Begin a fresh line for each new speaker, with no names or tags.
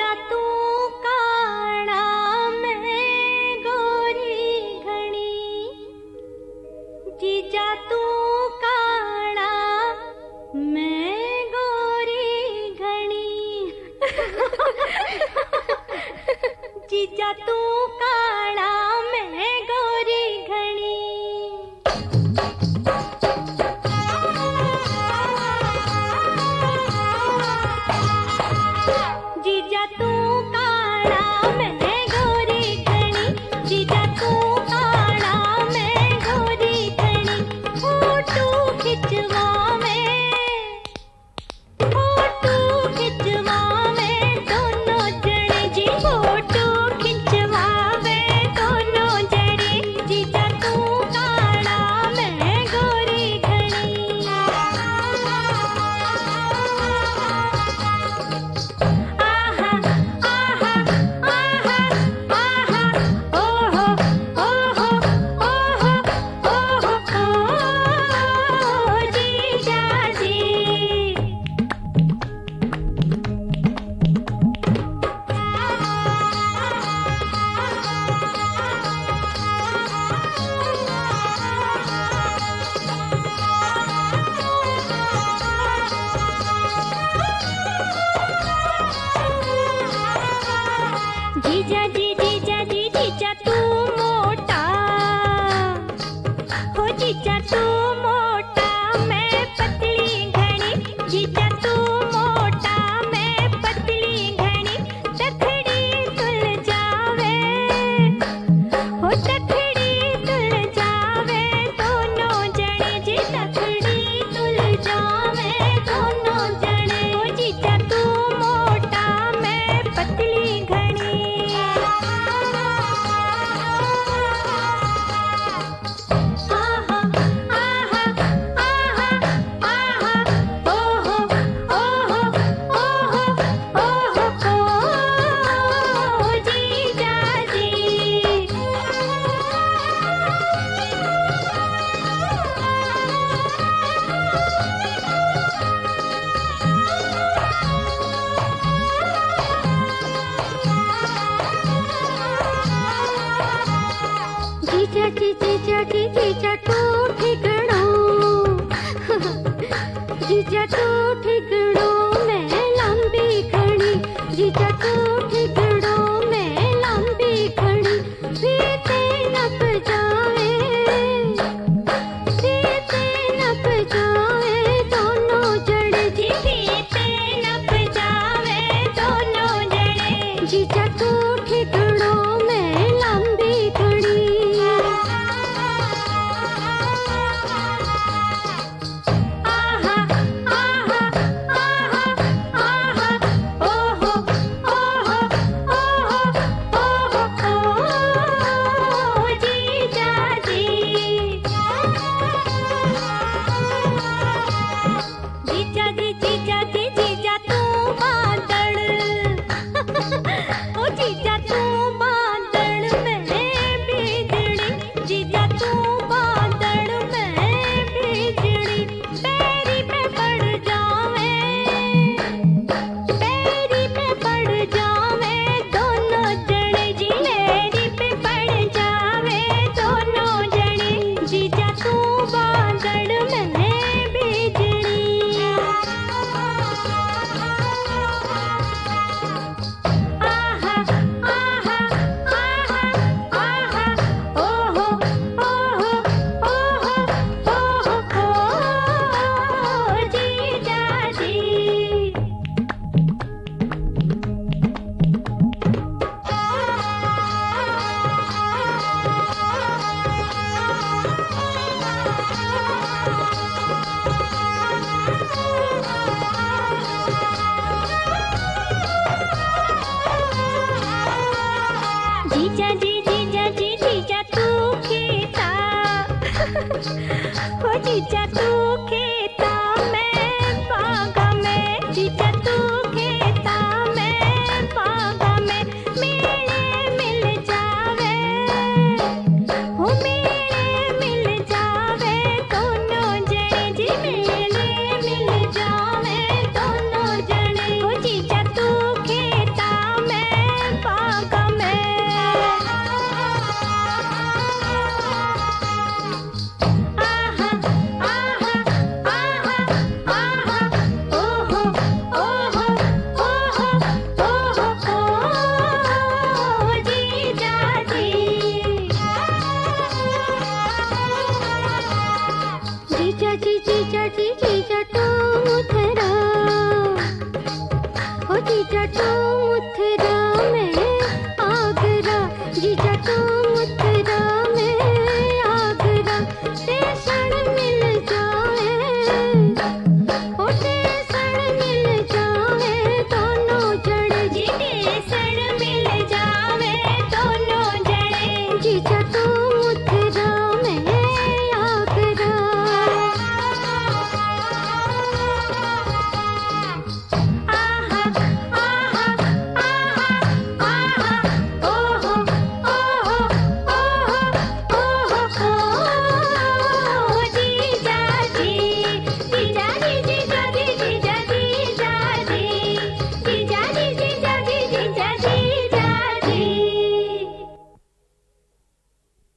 जीजा तू काड़ा मैं गोरी घनी, जीजा तू काड़ा मैं गोरी घनी। जीजा तू काड़ा मैं गोरी घनी। जीजा तू काड़ा मैं गोरी घनी, जीजा तू काड़ा मैं गोरी घनी। फोटो खिंचवावे, फोटो खिंचवावे दोनों जने जी, फोटो खिंचवावे दोनों जने। जीजा तू काड़ा मैं गोरी घनी। आहा आहा आहा आहा ओहो ओहो ओहो ओहो ओ जीजा जी। जीजा जी जीजा जी जीजा तू मोटा, हो जीजा तू मोटा मैं पतली घनी। जीजा तू मोटा मैं पतली घनी। तखड़ी तुल जावे, हो तखड़ी तुल जावे दोनों जने जी, तखड़ी तुल जावे दोनों जने। हो जीजा तू मोटा मैं पतली घनी। आहा आहा आहा आहा ओहो ओहो ओहो ओहो ओ जीजा जी। जीजा जी जीजा जी जीजा तू ठिकड़ो, जीजा तू ठिकड़ो मैं लंबी खड़ी। जीजा तू ठिकड़ो मैं लंबी खड़ी। सीते नप जावे, सीते नप जावे दोनों जने जी, सीते नप जावे दोनों जने। जीजा तू ठिकड़ो मैं लंबी खड़ी। आहा आहा आहा आहा ओहो ओहो ओहो ओहो ओ जीजा जी। जीजा जी जीजा जी जीजा तू बादल, ओ जीजा तू बादल मैं बिजली। जीजा तू बादल मैं बिजली। पैरी पे पड़ जावे, पैरी पे पड़ जावे दोनों जने जी, पैरी पे पड़ जावे दोनों जने। जीजा तू बादल मैं बिजली। आहा आहा आहा आहा ओहो ओहो ओहो ओहो ओ जीजा जी। जीजा जी जीजा जी जीजा तू खेता, हो जीजा तू खेता।